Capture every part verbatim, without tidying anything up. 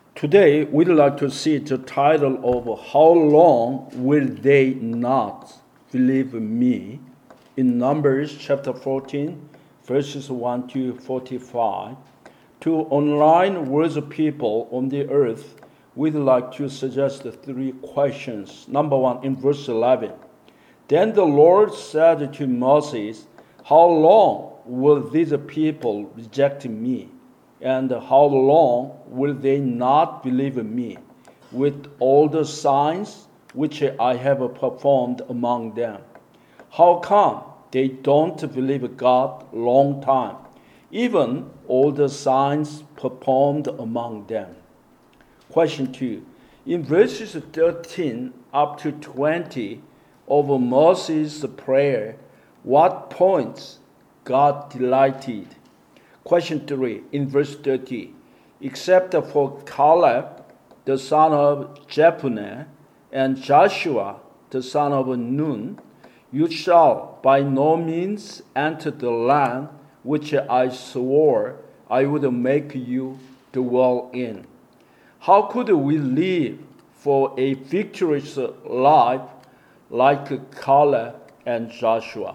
Today, we'd like to see the title of How Long Will They Not Believe Me in Numbers chapter fourteen, verses one to forty-five. To online worship people on the earth, we'd like to suggest three questions. Number one, in verse eleven. Then the Lord said to Moses, how long will these people reject me? And how long will they not believe me with all the signs which I have performed among them? How come they don't believe God long time, even all the signs performed among them? Question two. In verses thirteen up to twenty of Moses' prayer, what points God delighted? Question three, in verse thirty, except for Caleb, the son of Jephunneh, and Joshua, the son of Nun, you shall by no means enter the land which I swore I would make you dwell in. How could we live for a victorious life like Caleb and Joshua?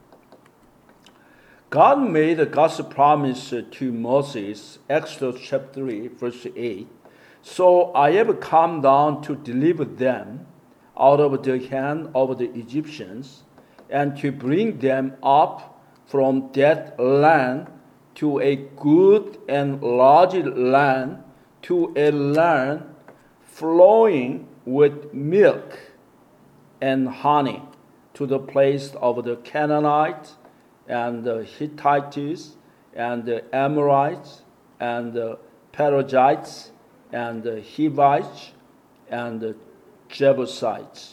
God made God's promise to Moses, Exodus chapter three, verse eight. So I have come down to deliver them out of the hand of the Egyptians, and to bring them up from that land to a good and large land, to a land flowing with milk and honey, to the place of the Canaanites, and the Hittites, and the Amorites, and the Perizzites, and the Hivites, and the Jebusites.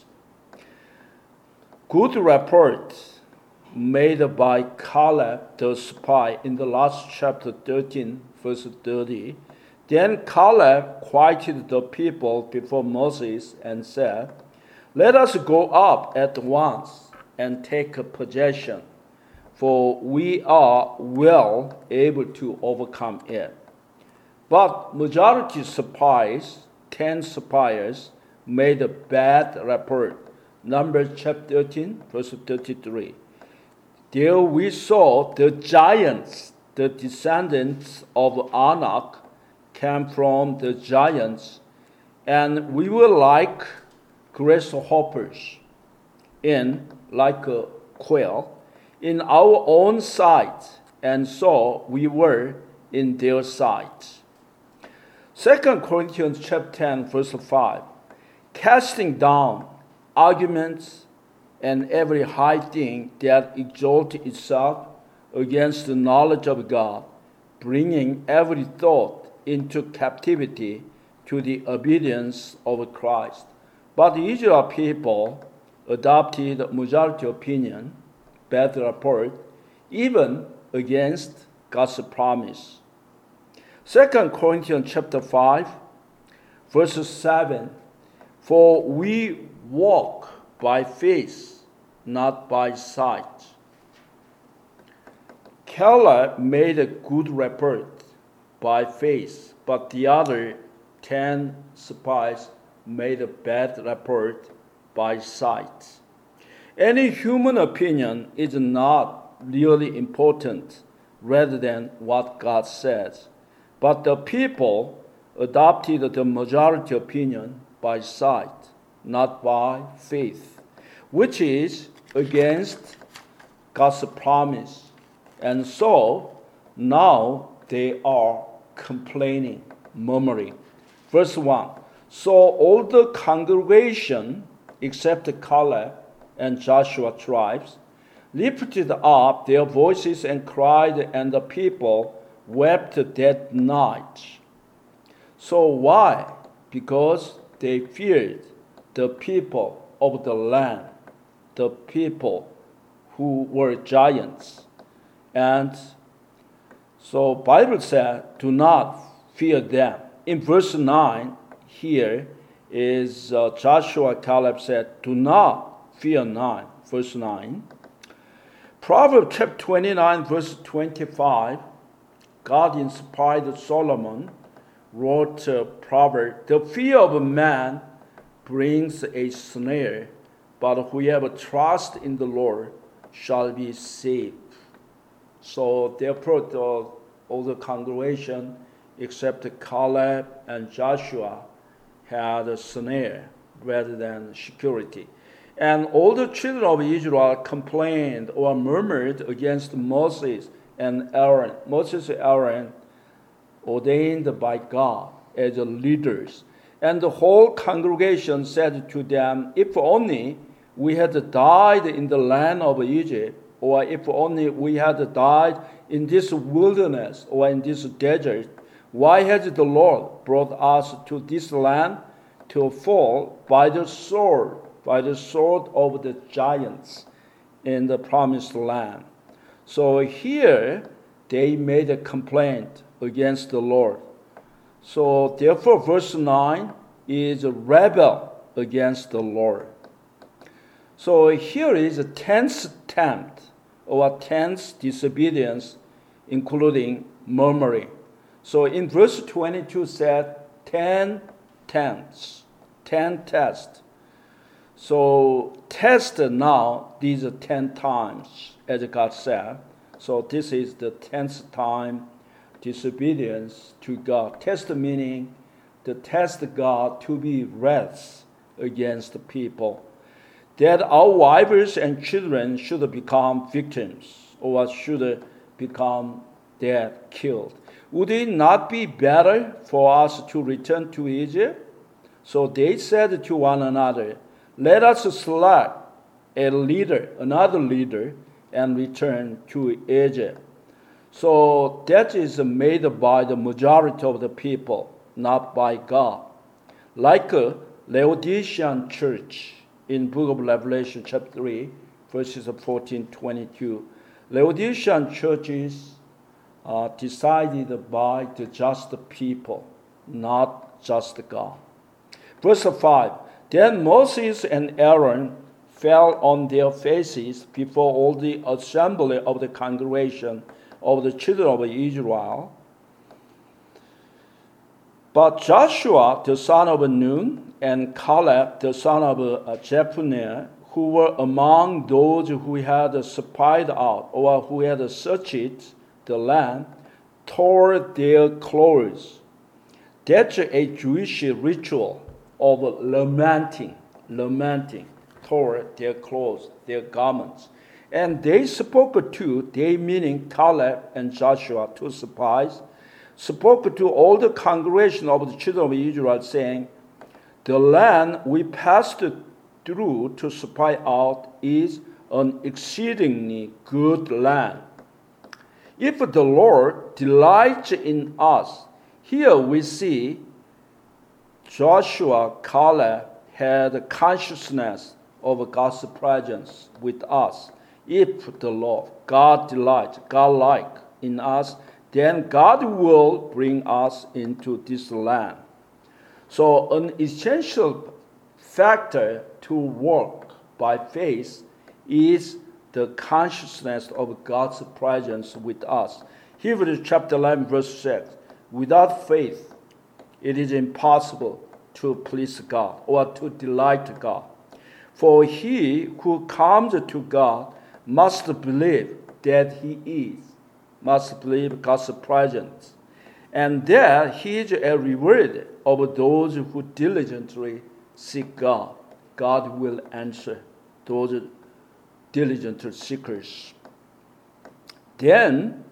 Good report made by Caleb the spy in the last chapter thirteen, verse thirty. Then Caleb quieted the people before Moses and said, let us go up at once and take possession, for we are well able to overcome it. But majority spies, ten spies, made a bad report. Numbers chapter thirteen, verse thirty-three. There we saw the giants, the descendants of Anak, came from the giants, and we were like grasshoppers, in like a quail, in our own sight, and so we were in their sight. Second Corinthians chapter ten, verse five. Casting down arguments and every high thing that exalts itself against the knowledge of God, bringing every thought into captivity to the obedience of Christ. But the Israel people adopted majority opinion, bad report, even against God's promise. Second Corinthians chapter five, verse seven. For we walk by faith, not by sight. Caleb made a good report by faith, but the other ten spies made a bad report by sight. Any human opinion is not really important rather than what God says. But the people adopted the majority opinion by sight, not by faith, which is against God's promise. And so now they are complaining, murmuring. Verse one. So all the congregation, except Caleb and Joshua tribes, lifted up their voices and cried, and the people wept that night. So why? Because they feared the people of the land, the people who were giants. And so Bible said, do not fear them. In verse nine, here is uh, Joshua, Caleb said, do not fear nine, verse nine. Proverbs chapter twenty-nine, verse twenty-five, God inspired Solomon wrote a proverb, the fear of man brings a snare, but whoever trusts in the Lord shall be saved. So therefore, the, all the congregation, except Caleb and Joshua, had a snare rather than security. And all the children of Israel complained or murmured against Moses and Aaron. Moses and Aaron ordained by God as leaders. And the whole congregation said to them, if only we had died in the land of Egypt, or if only we had died in this wilderness or in this desert, why has the Lord brought us to this land to fall by the sword, by the sword of the giants in the promised land? So here they made a complaint against the Lord. So therefore, verse nine is a rebel against the Lord. So here is a tenth attempt or tenth disobedience, including murmuring. So in verse twenty-two said ten tenths, ten tests. So test now these are ten times, as God said. So this is the tenth time disobedience to God. Test meaning to test God to be wrath against the people, that our wives and children should become victims or should become dead, killed. Would it not be better for us to return to Egypt? So they said to one another, let us select a leader, another leader, and return to Egypt. So that is made by the majority of the people, not by God. Like a Laodicean church in book of Revelation chapter three, verses fourteen to twenty-two. Laodicean churches are decided by the just people, not just God. Verse five, then Moses and Aaron fell on their faces before all the assembly of the congregation of the children of Israel. But Joshua, the son of Nun, and Caleb, the son of Jephunneh, who were among those who had spied out or who had searched the land, tore their clothes. That's a Jewish ritual of lamenting, lamenting, tore their clothes, their garments. And they spoke to, they meaning Caleb and Joshua, two spies, spoke to all the congregation of the children of Israel, saying, the land we passed through to spy out is an exceedingly good land. If the Lord delights in us, here we see Joshua, Caleb had consciousness of God's presence with us. If the Lord, God delights, God like in us, then God will bring us into this land. So an essential factor to work by faith is the consciousness of God's presence with us. Hebrews chapter eleven, verse six. Without faith, it is impossible to please God or to delight God. For he who comes to God must believe that he is, must believe God's presence, and that he is a reward of those who diligently seek God. God will answer those diligent seekers. Then,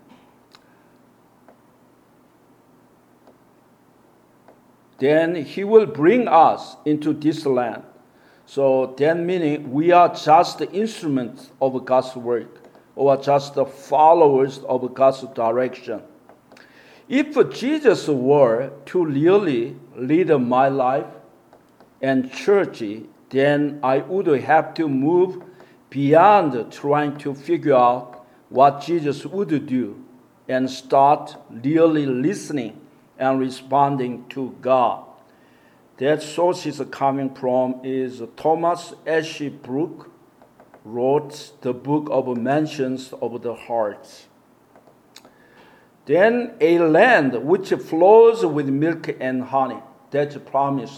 then he will bring us into this land. So then meaning we are just the instruments of God's work, or just the followers of God's direction. If Jesus were to really lead my life and church, then I would have to move beyond trying to figure out what Jesus would do and start really listening and responding to God. That source is coming from is Thomas Ashbrook wrote the book of Mansions of the Heart. Then a land which flows with milk and honey. That's a promised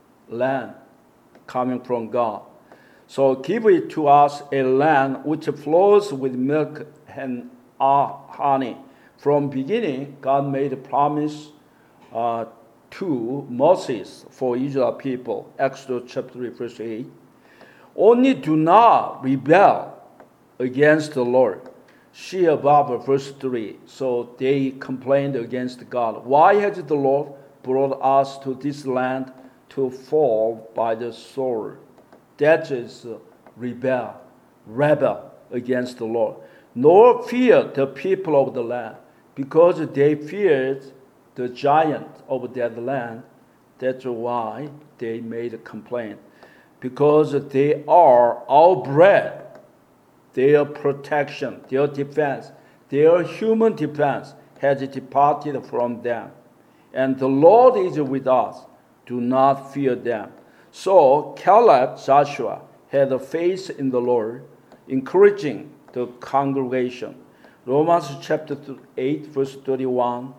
land coming from God. So give it to us a land which flows with milk and uh, honey. From beginning, God made a promise uh, to Moses for Israel people. Exodus chapter three, verse eight. Only do not rebel against the Lord. She above verse three. So they complained against God. Why has the Lord brought us to this land to fall by the sword? That is uh, rebel, rebel against the Lord. Nor fear the people of the land, because they feared the giant of that land. That's why they made a complaint. Because they are our bread, their protection, their defense, their human defense has departed from them. And the Lord is with us. Do not fear them. So Caleb, Joshua, had a faith in the Lord, encouraging the congregation. Romans chapter eight, verse thirty-one.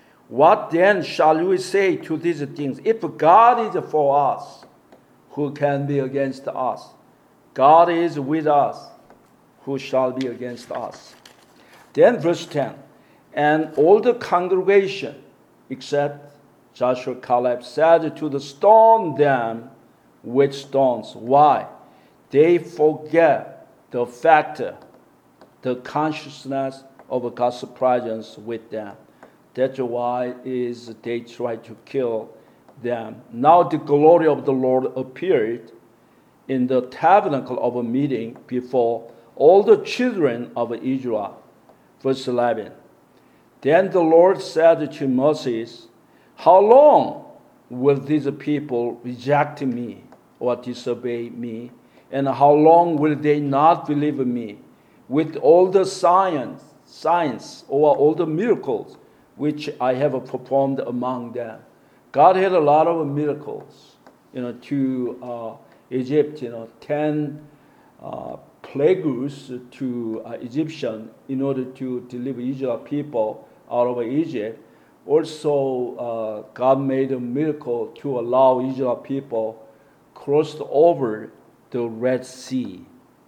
What then shall we say to these things? If God is for us, who can be against us? God is with us, who shall be against us? Then verse ten. And all the congregation, except Joshua, Caleb, said to the stone them with stones. Why? They forget the factor, the consciousness of God's presence with them. That's why is they try to kill them. Now the glory of the Lord appeared in the tabernacle of a meeting before all the children of Israel. Verse eleven. Then the Lord said to Moses, how long will these people reject me or disobey me? And how long will they not believe me? With all the signs, signs or all the miracles which I have performed among them. God had a lot of miracles, you know, to uh, Egypt, you know, ten uh, plagues to uh, Egyptian in order to deliver Israel people out of Egypt. Also, uh, God made a miracle to allow Israel people crossed over the Red Sea.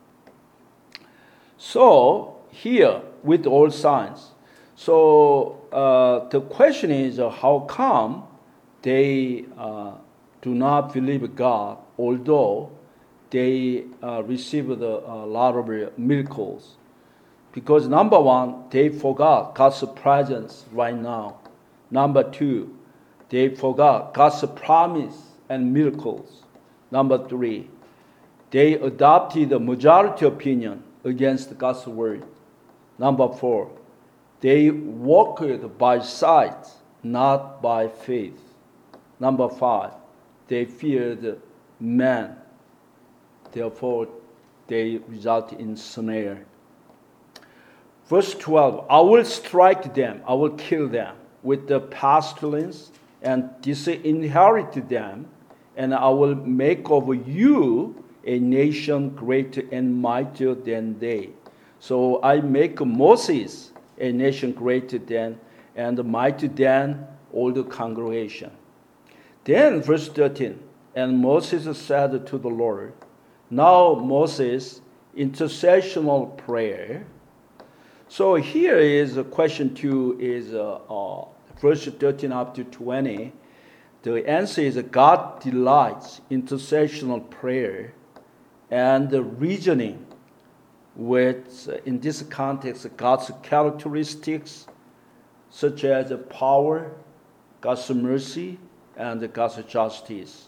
So here, with all signs, so uh, the question is, uh, how come they uh, do not believe God, although they uh, received a, a lot of miracles? Because number one, they forgot God's presence right now. Number two, they forgot God's promise and miracles. Number three, they adopted a majority opinion against God's word. Number four, they walked by sight, not by faith. Number five, they feared man. Therefore, they result in snare. Verse twelve, I will strike them, I will kill them with the pestilence and disinherit them, and I will make of you a nation greater and mightier than they. So I make Moses a nation greater than and mightier than all the congregation. Then verse thirteen, and Moses said to the Lord, now Moses, intercessional prayer. So here is a question two is uh, uh, verse thirteen up to twenty. The answer is God delights intercessional prayer and the reasoning with, uh, in this context, God's characteristics such as power, God's mercy, and God's justice.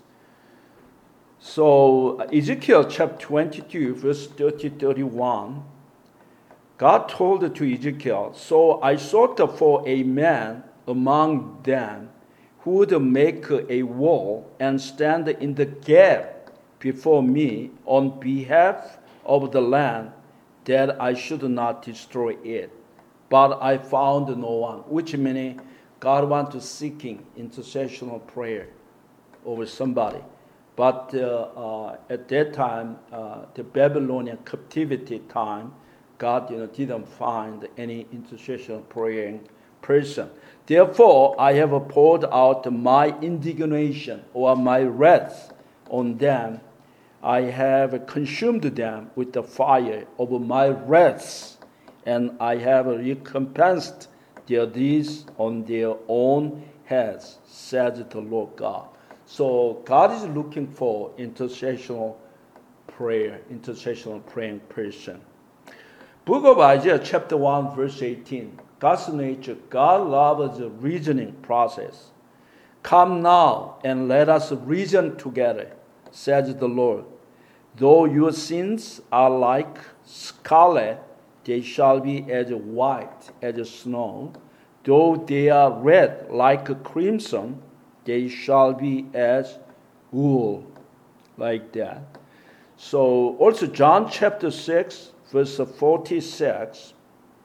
So Ezekiel chapter twenty-two, verse thirty to thirty-one, God told to Ezekiel, so I sought for a man among them who would make a wall and stand in the gap before me on behalf of the land, that I should not destroy it. But I found no one, which meaning God wants to seeking intercessional prayer over somebody. But uh, uh, at that time, uh, the Babylonian captivity time, God you know, didn't find any intercession praying person. Therefore, I have poured out my indignation or my wrath on them. I have consumed them with the fire of my wrath, and I have recompensed their deeds on their own heads, says the Lord God. So God is looking for intercessional prayer, intercessional praying person. Book of Isaiah chapter one verse eighteen. God's nature, God loves the reasoning process. Come now and let us reason together, says the Lord. Though your sins are like scarlet, they shall be as white as snow. Though they are red like crimson, they shall be as wool. Like that. So also John chapter six, verse forty-six.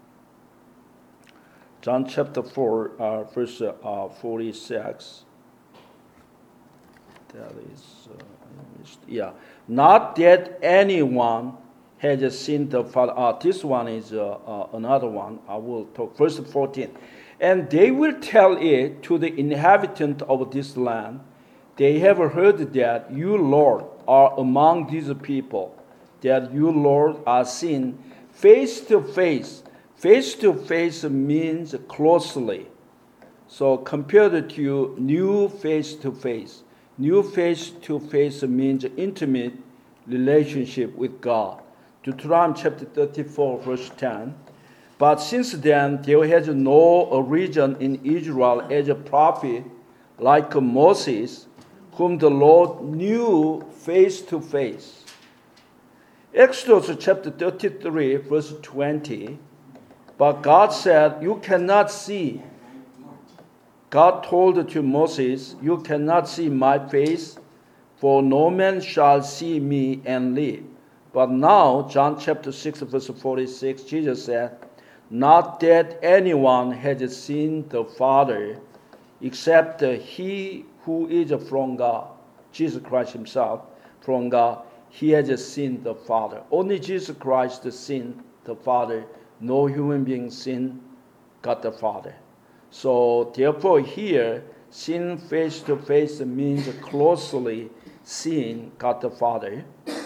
John chapter four, uh, verse uh, forty-six. That is, uh, yeah. Not that anyone has seen the Father. Uh, this one is uh, uh, another one. I will talk. Verse fourteen. And they will tell it to the inhabitant of this land. They have heard that you, Lord, are among these people, that you, Lord, are seen face to face. Face to face means closely. So compared to new face to face. New face to face means intimate relationship with God. Deuteronomy chapter thirty-four, verse ten. But since then, there has no origin in Israel as a prophet like Moses, whom the Lord knew face to face. Exodus chapter thirty-three, verse twenty. But God said, you cannot see. God told to Moses, you cannot see my face, for no man shall see me and live. But now, John chapter six, verse forty-six, Jesus said, not that anyone has seen the Father, except he who is from God, Jesus Christ himself, from God, he has seen the Father. Only Jesus Christ has seen the Father. No human being seen God the Father. So therefore here, seen face to face means closely seeing God the Father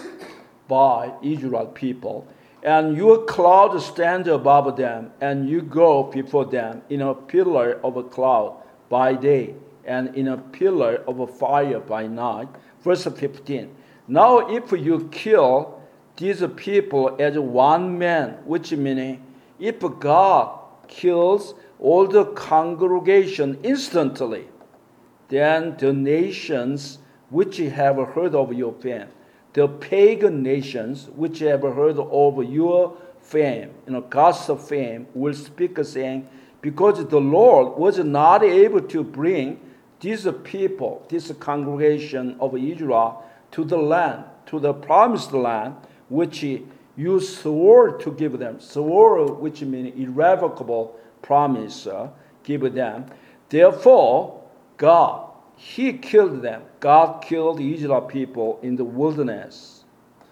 by Israel people. And your cloud stands above them, and you go before them in a pillar of a cloud by day, and in a pillar of a fire by night. Verse fifteen. Now if you kill these people as one man, which meaning if God kills all the congregation instantly, then the nations which have heard of your fame, the pagan nations which have heard of your fame, you know, God's fame, will speak saying, because the Lord was not able to bring these people, this congregation of Israel, to the land, to the promised land, which you swore to give them. Swore, which means irrevocable promise, uh, give them. Therefore, God, He killed them. God killed the Israel people in the wilderness.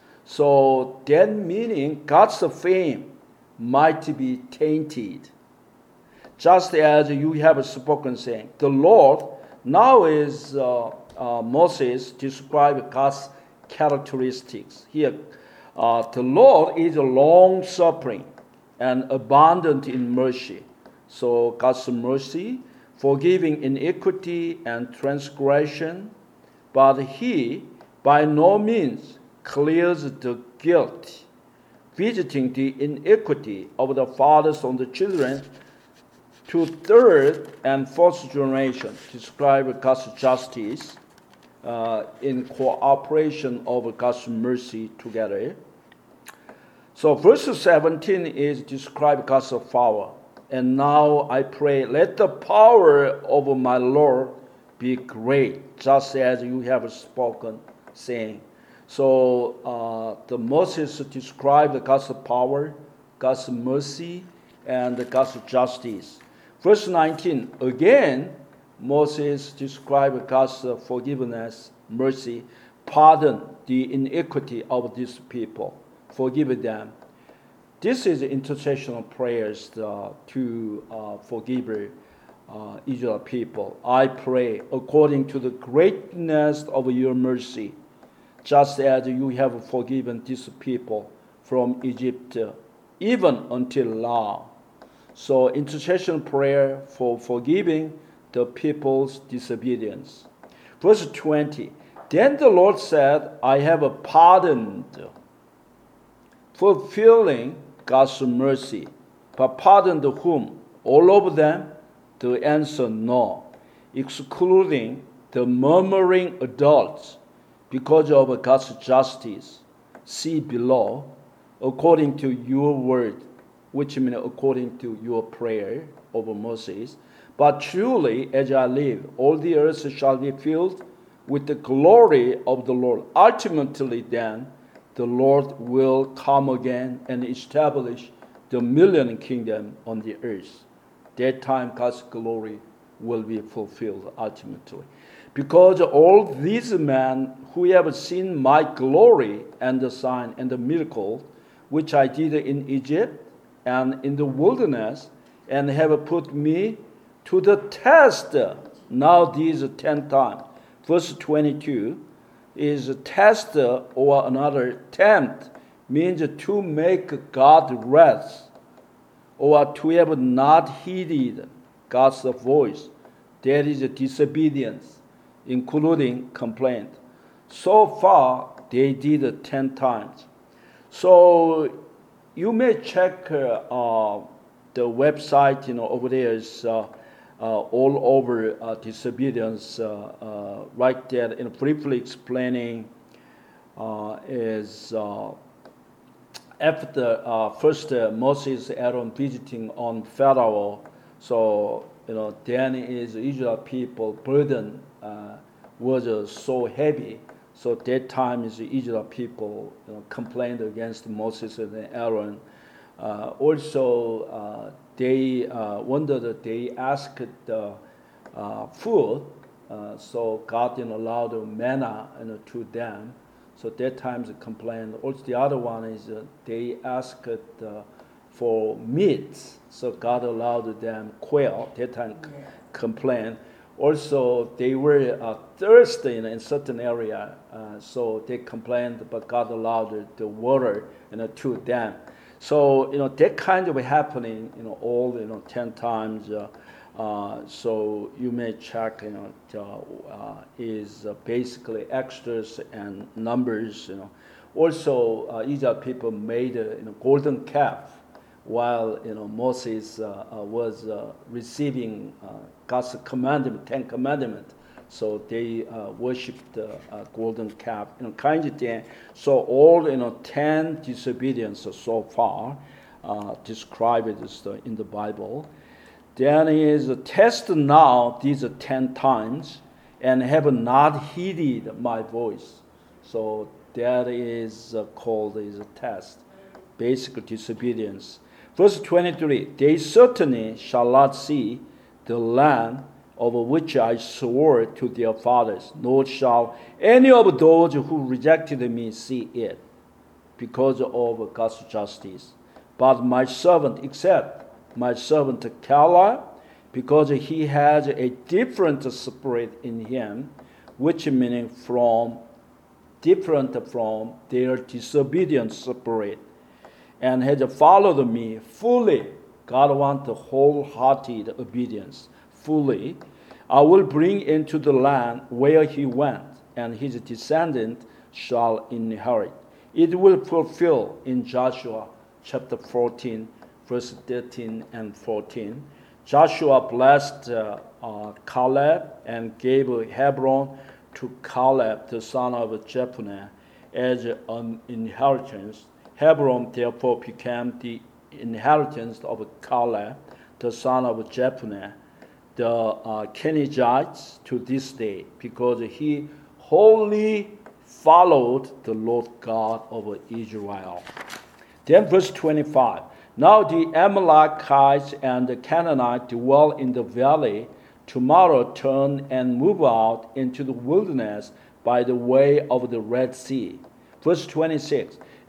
So that meaning God's fame might be tainted. Just as you have spoken saying, the Lord, now is uh, uh, Moses described God's characteristics. Here, uh, the Lord is long-suffering and abundant in mercy. So God's mercy, forgiving iniquity and transgression, but He by no means clears the guilt, visiting the iniquity of the fathers on the children to third and fourth generation, describe God's justice uh, in cooperation of God's mercy together. So verse seventeen is describe God's power. And now I pray, let the power of my Lord be great, just as you have spoken, saying. So uh, the Moses described God's power, God's mercy, and God's justice. Verse nineteen, again, Moses described God's forgiveness, mercy, pardon the iniquity of these people, forgive them. This is intercessional prayers uh, to uh, forgive uh, Israel people. I pray according to the greatness of your mercy, just as you have forgiven these people from Egypt, uh, even until now. So intercession prayer for forgiving the people's disobedience. Verse twenty, then the Lord said, I have pardoned, fulfilling God's mercy. But pardoned whom? All of them? The answer, no, excluding the murmuring adults because of God's justice. See below, according to your word, which means according to your prayer over Moses. But truly, as I live, all the earth shall be filled with the glory of the Lord. Ultimately, then, the Lord will come again and establish the millennial kingdom on the earth. That time, God's glory will be fulfilled ultimately. Because all these men who have seen my glory and the sign and the miracle, which I did in Egypt and in the wilderness, and have put me to the test now these ten times. Verse twenty-two is a test or another tempt, means to make God rest, or to have not heeded God's voice. That is disobedience, including complaint. So far, they did it ten times. So you may check uh, the website, you know, over there is uh, uh, all over uh, disobedience, uh, uh, right there, and briefly explaining uh, is uh, after uh, first uh, Moses, Aaron visiting on Pharaoh, so you know then is Israel people burden uh, was uh, so heavy, so that time is Israel people you know, complained against Moses and Aaron. Uh, also, uh, they uh, wondered. They asked uh, uh, food, uh, so God you know, allowed manna you know, to them. So that time they complained. Also, the other one is uh, they asked uh, for meat, so God allowed them quail. That time yeah. complained. Also, they were uh, thirsty in a certain area, uh, so they complained, but God allowed the water you know, to them. So you know that kind of happening, you know, all you know ten times. Uh, uh, so you may check, you know, uh, is uh, basically extras and numbers. You know, also uh, Israel people made a you know, golden calf while you know Moses uh, uh, was uh, receiving uh, God's commandment, Ten Commandments. So they uh, worshipped the uh, golden calf, you know, kind of thing. So all you know ten disobediences so far uh, described in the Bible. Then is a test now these ten times and have not heeded my voice. So that is uh, called is a test, basic disobedience. Verse twenty-three: They certainly shall not see the land over which I swore to their fathers, nor shall any of those who rejected me see it, because of God's justice. But my servant, except my servant Caleb, because he has a different spirit in him, which meaning from different from their disobedient spirit, and has followed me fully. God wants the wholehearted obedience, fully. I will bring into the land where he went, and his descendant shall inherit. It will fulfill in Joshua chapter fourteen, verse thirteen and fourteen. Joshua blessed uh, uh, Caleb and gave Hebron to Caleb, the son of Jephunneh, as an inheritance. Hebron therefore became the inheritance of Caleb, the son of Jephunneh, the uh, Kenizzites, to this day, because he wholly followed the Lord God of Israel. Then verse twenty-five. Now the Amalekites and the Canaanites dwell in the valley. Tomorrow turn and move out into the wilderness by the way of the Red Sea. Verse twenty-six.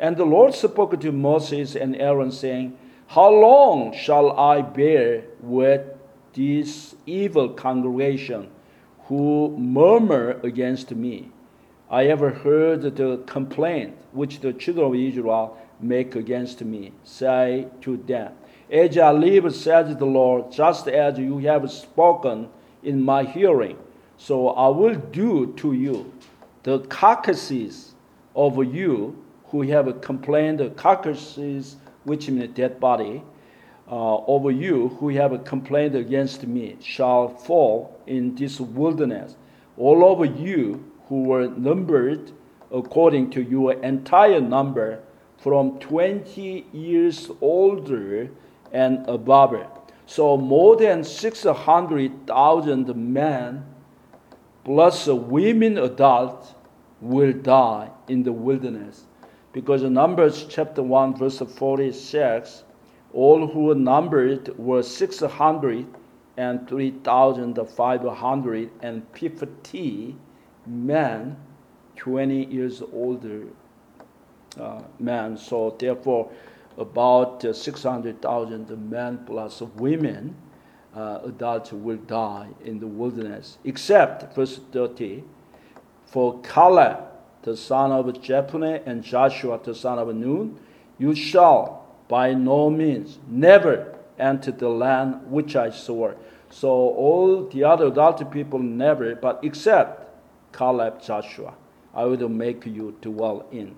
And the Lord spoke to Moses and Aaron, saying, How long shall I bear with this evil congregation who murmur against me? I have heard the complaint which the children of Israel make against me. Say to them, As I live, says the Lord, just as you have spoken in my hearing, so I will do to you. The carcasses of you who have complained, the carcasses, which mean dead body, uh, over you who have complained against me, shall fall in this wilderness. All over you who were numbered according to your entire number, from twenty years older and above. So more than six hundred thousand men, plus women adults, will die in the wilderness. Because in Numbers chapter one, verse forty-six, all who were numbered were six hundred three thousand five hundred fifty men, twenty years older uh, men. So therefore, about uh, six hundred thousand men plus women, uh, adults will die in the wilderness. Except, verse thirty, for Caleb, the son of Jephunneh, and Joshua, the son of Nun, you shall by no means never enter the land which I swore. So all the other adult people never, but except Caleb, Joshua, I will make you dwell in.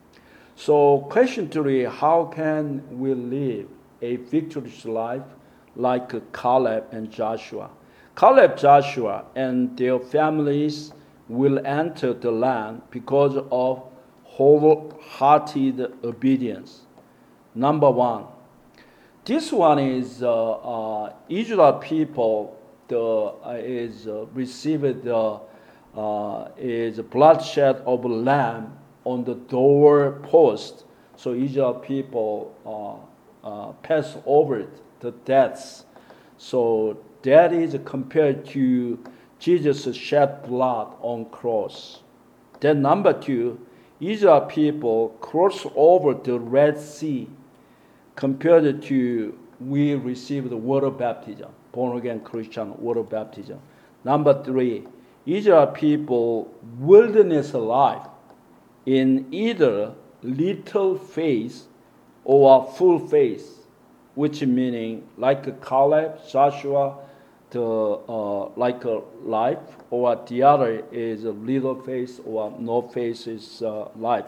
So question three, how can we live a victorious life like Caleb and Joshua? Caleb, Joshua, and their families will enter the land because of wholehearted obedience. Number one, this one is uh, uh, Israel people the, uh, is uh, received the uh, is bloodshed of lamb on the door post. So Israel people uh, uh, pass over the deaths. So that is compared to Jesus shed blood on cross. Then number two, Israel people cross over the Red Sea compared to we receive the water baptism, born again Christian water baptism. Number three, Israel people wilderness life in either little faith or full faith, which meaning like Caleb, Joshua, the uh, like a life, or the other is a little faith or no faith is uh, life.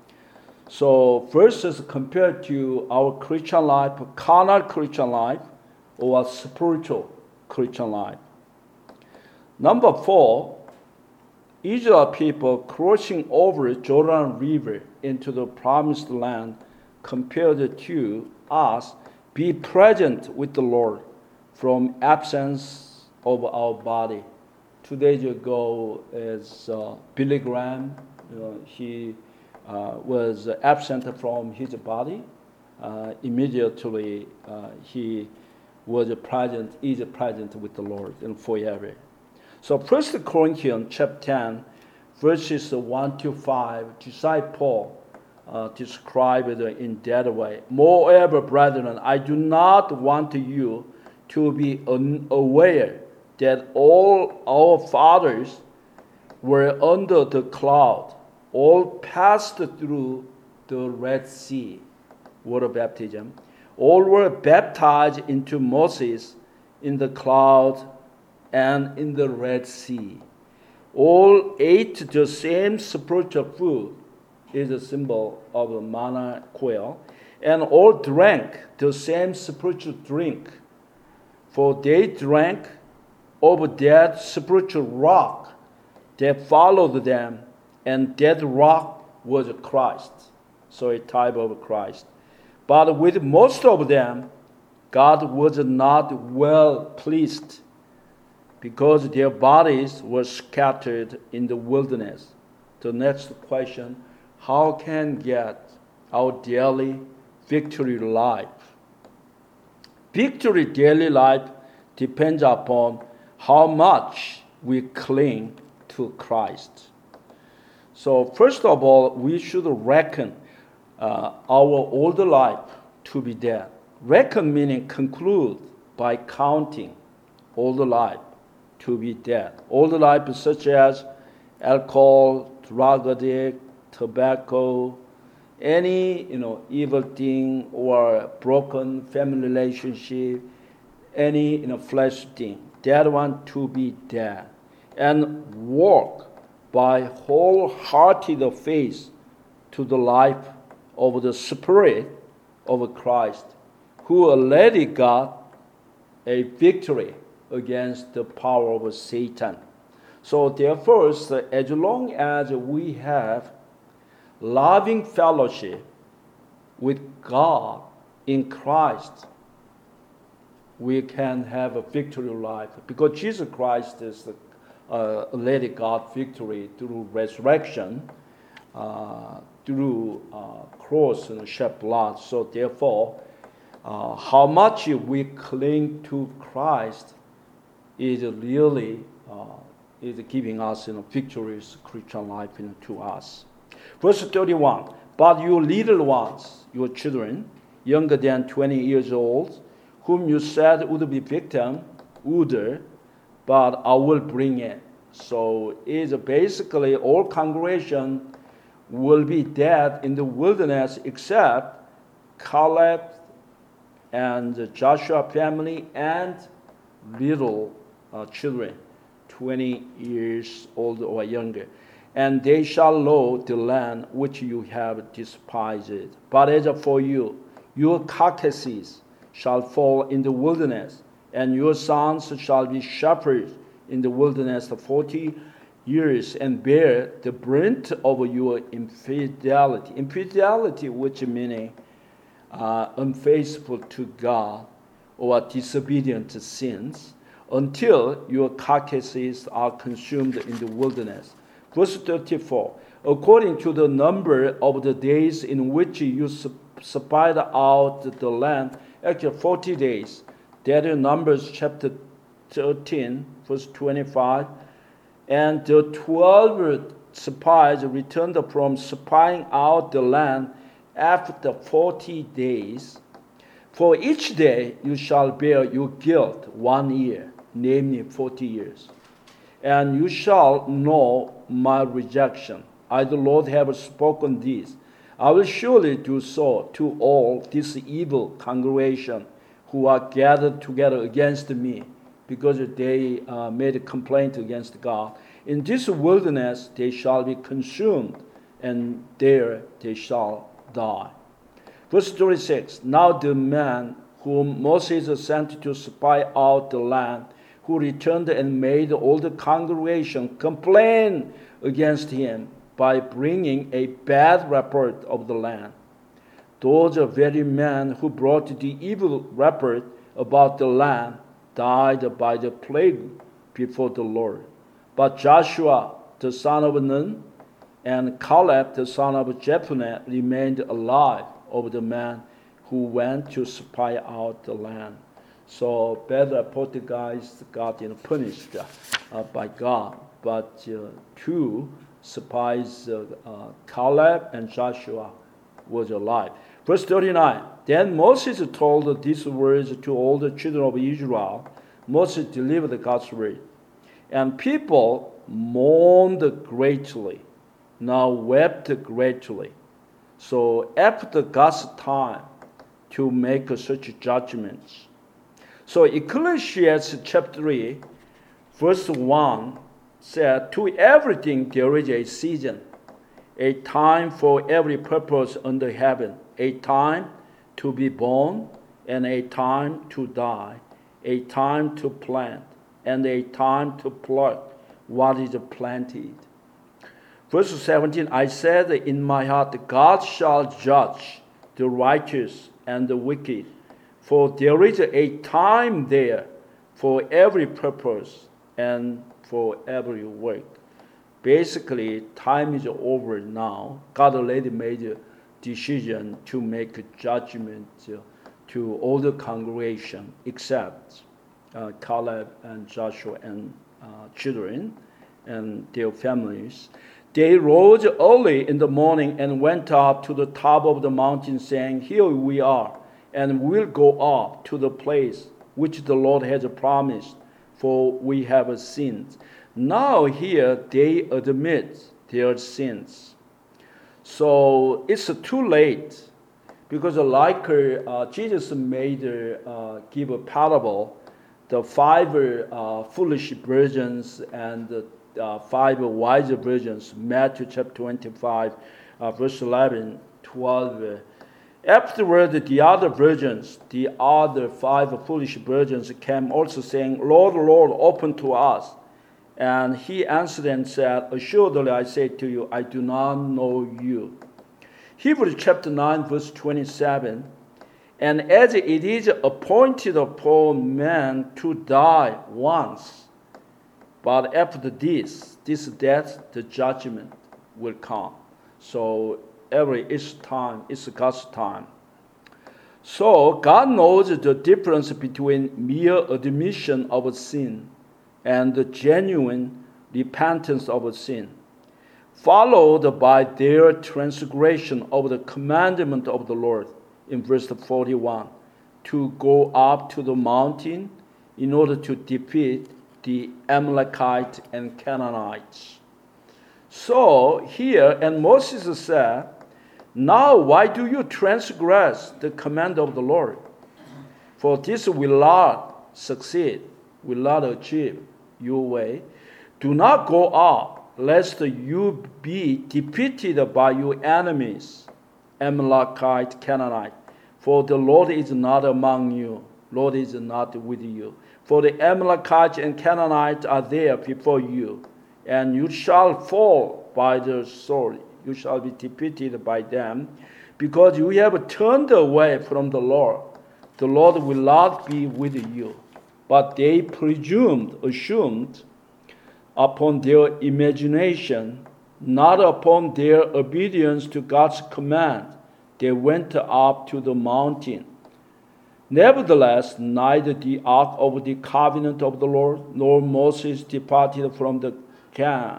So first is compared to our Christian life, carnal Christian life, or spiritual Christian life. Number four, Israel people crossing over Jordan River into the promised land compared to us be present with the Lord from absence of our body. Two days ago, as uh, Billy Graham, uh, he uh, was absent from his body. Uh, immediately, uh, he was present, is present with the Lord and forever. So First Corinthians chapter ten, verses one to five, disciple uh, described it in that way. Moreover, brethren, I do not want you to be unaware that all our fathers were under the cloud, all passed through the Red Sea, water baptism. All were baptized into Moses in the cloud and in the Red Sea. All ate the same spiritual food, is a symbol of the manna quail, and all drank the same spiritual drink, for they drank of that spiritual rock that followed them, and that rock was Christ. So a type of Christ. But with most of them, God was not well pleased, because their bodies were scattered in the wilderness. The next question, how can we get our daily victory life? Victory daily life depends upon how much we cling to Christ. So first of all, we should reckon uh, our old life to be dead. Reckon meaning conclude by counting old life to be dead. Old life such as alcohol, drug addict, tobacco, any you know evil thing or broken family relationship, any you know flesh thing. That one to be dead, and walk by wholehearted faith to the life of the Spirit of Christ, who already got a victory against the power of Satan. So therefore, as long as we have loving fellowship with God in Christ, we can have a victory life. Because Jesus Christ is uh, already got victory through resurrection, uh, through uh, cross and shed blood. So therefore, uh, how much we cling to Christ is really uh, is giving us you know, victorious Christian life you know, to us. Verse thirty-one, but you little ones, your children, younger than twenty years old, whom you said would be victim, would, but I will bring in. So it's basically all congregation will be dead in the wilderness except Caleb and the Joshua family and little uh, children, twenty years old or younger. And they shall know the land which you have despised. But as for you, your carcasses shall fall in the wilderness, and your sons shall be shepherds in the wilderness forty years, and bear the brunt of your infidelity. Infidelity, which meaning uh, unfaithful to God or disobedient to sins, until your carcasses are consumed in the wilderness. Verse thirty-four, according to the number of the days in which you spied out the land, actually forty days. That is Numbers chapter thirteen, verse twenty-five. And the twelve spies returned from spying out the land after forty days. For each day you shall bear your guilt one year, namely forty years. And you shall know my rejection. I, the Lord, have spoken this. I will surely do so to all this evil congregation who are gathered together against me, because they uh, made a complaint against God. In this wilderness they shall be consumed, and there they shall die. Verse thirty-six, now the man whom Moses sent to spy out the land, who returned and made all the congregation complain against him by bringing a bad report of the land. Those very men who brought the evil report about the land died by the plague before the Lord. But Joshua, the son of Nun, and Caleb, the son of Jephunneh, remained alive of the men who went to spy out the land. So bad report guys got you know, punished uh, by God. But uh, two spies, uh, uh, Caleb and Joshua, was alive. Verse thirty-nine, then Moses told these words to all the children of Israel. Moses delivered God's word. And people mourned greatly, now wept greatly. So after God's time to make such judgments. So Ecclesiastes chapter three, verse one said, to everything there is a season, a time for every purpose under heaven, a time to be born and a time to die, a time to plant and a time to pluck what is planted. Verse seventeen, I said in my heart, God shall judge the righteous and the wicked, for there is a time there for every purpose and for every work. Basically, time is over now. God already made a decision to make a judgment to all the congregation except uh, Caleb and Joshua and uh, children. and their families. They rose early in the morning and went up to the top of the mountain, saying, "Here we are, and we'll go up to the place which the Lord has promised, for we have sinned." Now here they admit their sins. So it's too late, because like uh, Jesus made uh, give a parable, the five uh, foolish virgins and the uh, five wise virgins, Matthew chapter twenty-five, uh, verse eleven, twelve. Afterward, the other virgins, the other five foolish virgins came also, saying, "Lord, Lord, open to us." And he answered and said, "Assuredly I say to you, I do not know you." Hebrews chapter nine, verse twenty-seven. "And as it is appointed upon man to die once, but after this, this death, the judgment will come." So every it's time, it's God's time. So God knows the difference between mere admission of a sin and the genuine repentance of a sin, followed by their transgression of the commandment of the Lord in verse forty-one, to go up to the mountain in order to defeat the Amalekites and Canaanites. So here, and Moses said, "Now why do you transgress the command of the Lord? For this will not succeed, will not achieve your way. Do not go up, lest you be defeated by your enemies, Amalekite, Canaanite. For the Lord is not among you, Lord is not with you. For the Amalekites and Canaanites are there before you, and you shall fall by the sword. You shall be defeated by them, because you have turned away from the Lord. The Lord will not be with you." But they presumed, assumed, upon their imagination, not upon their obedience to God's command. They went up to the mountain. Nevertheless, neither the ark of the covenant of the Lord nor Moses departed from the camp.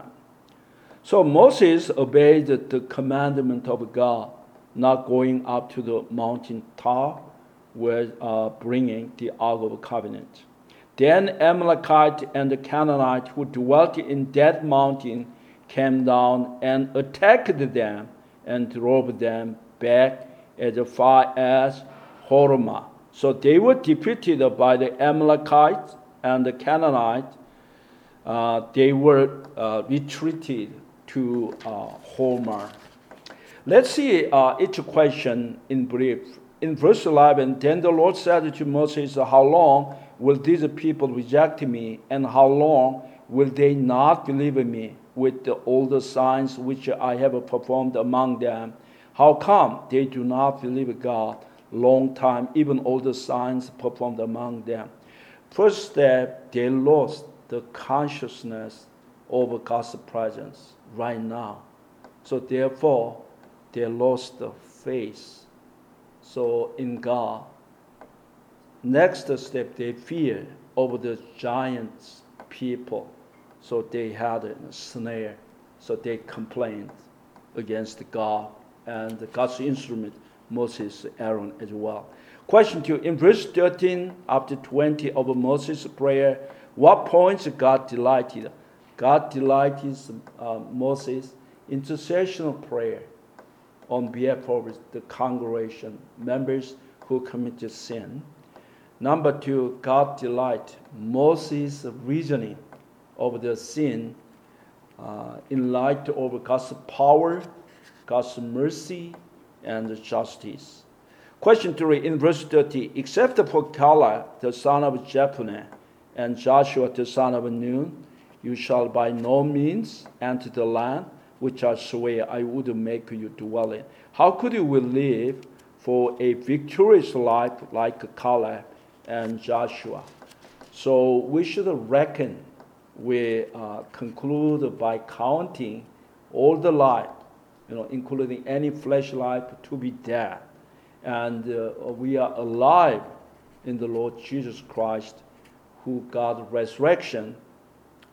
So Moses obeyed the commandment of God, not going up to the mountain top, where uh, bringing the ark of the covenant. Then Amalekite and the Canaanite who dwelt in that mountain came down and attacked them and drove them back as far as Hormah. So they were defeated by the Amalekites and the Canaanites. Uh, they were uh, retreated to uh, Hormah. Let's see uh, each question in brief. In verse eleven, then the Lord said to Moses, "How long will these people reject me, and how long will they not believe me with the, all the signs which I have performed among them? How come they do not believe God? Long time, even all the signs performed among them." First step, they lost the consciousness of God's presence right now. So therefore, they lost the faith. So in God. Next step, they fear over the giants people. So they had a snare. So they complained against God and God's instrument, Moses, Aaron as well. Question two, in verse thirteen up to twenty of Moses' prayer, what points God delighted? God delighted uh, Moses' intercessional prayer on behalf of the congregation, members who committed sin. Number two, God delight Moses' reasoning of the sin uh, in light of God's power, God's mercy, and justice. Question three, in verse thirty, except for Caleb, the son of Jephunneh, and Joshua, the son of Nun, you shall by no means enter the land which I swear I would make you dwell in. How could you live for a victorious life like Caleb and Joshua? So we should reckon, we uh, conclude by counting all the life, you know, including any flesh life, to be dead. And uh, we are alive in the Lord Jesus Christ, who God's resurrection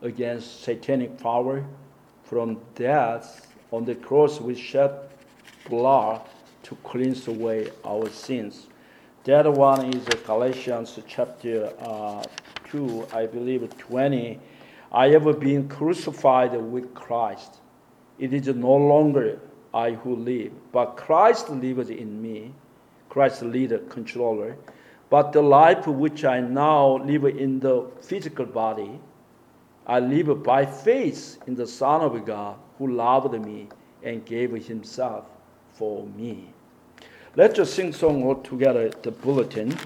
against satanic power from death. On the cross, we shed blood to cleanse away our sins. The other one is Galatians chapter uh, two, I believe twenty. I have been crucified with Christ. It is no longer I who live, but Christ lives in me. Christ leader, controller. But the life which I now live in the physical body, I live by faith in the Son of God who loved me and gave himself for me. Let's just sing song all together, the bulletin.